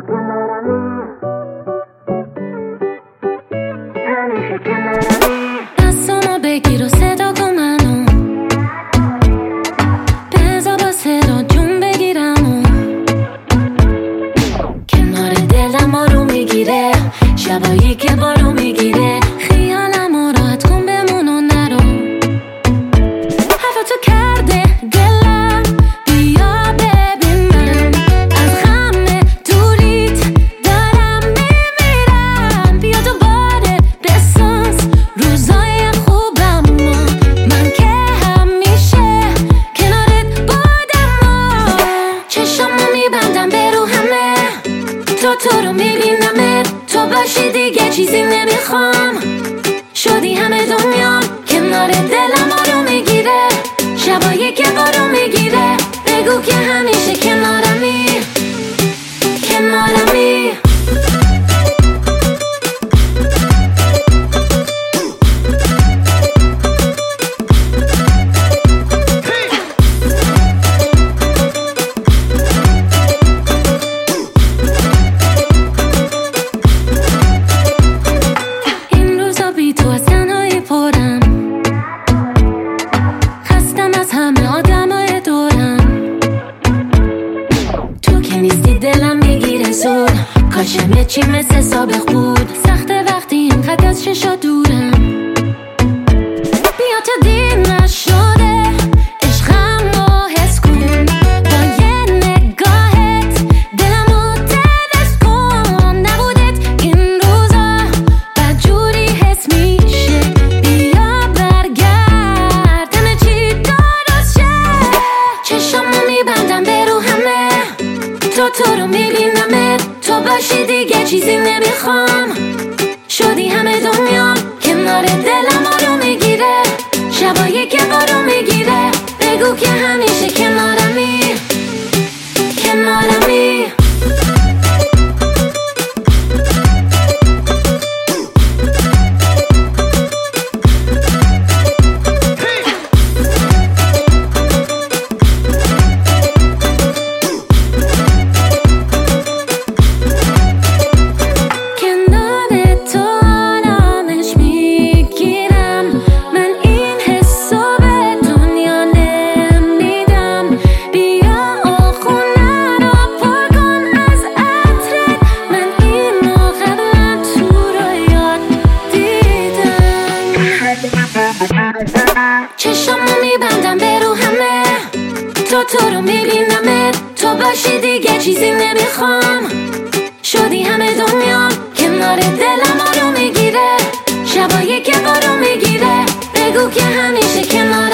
دستامو بگیر و صدا کن منو، بذار با صدا جون بگیرم و کنار دلم آروم میگیره، شبایی که بارو میگیره، خیالمو راحت کن بمون و نرو. حرفتو کرده دلم، بیا ببین من از غم دوریت دارم میمیرم. بیا دوباره بساز روزای خوبم و من که همیشه کنارت بودم و چشمو میبندم به رو همه، تو رو میبینمت، تو باشی دیگه چیزی نمیخوام. شدی همه دنیا، کنار دلم آروم میگیره، شبایی که بارو میگیره، بگو که همیشه کنارمی، کنارمی. دلم میگیره زود، کاشمه چی مثل سابق بود، سخته وقتی اینقدر از چشا دورم. بیا تا دیر نشده عشقم رو حس کن، با یه نگاهت دلمو ترس کن. نبودت این روزا بدجوری حس میشه، بیا برگرد همه چی درست شه. چشمو میبندم به رو همه، تو رو میبینمت، تو باشی دیگه چیزی نمیخوام. شدی همه دنیا، کنار دلم آروم میگیره، شبایی که بارو میگیره، بگو که همیشه کنارمی، کنارمی. چشمو میبندم به رو همه، تو رو میبینمت، تو باشی دیگه چیزی نمیخوام. شدی همه دنیا، کنار دلم آروم میگیره، شبایی که بارو میگیره، بگو که همیشه کنار